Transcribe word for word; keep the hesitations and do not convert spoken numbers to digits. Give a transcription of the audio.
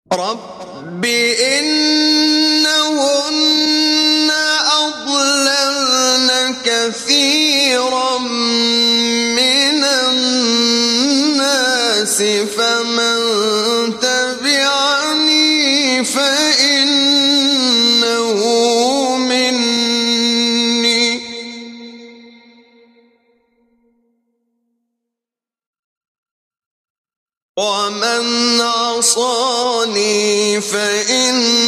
رب إنهن أضللن كثيرا من الناس فمن تبعني فإنه مني ومن عصاني فإن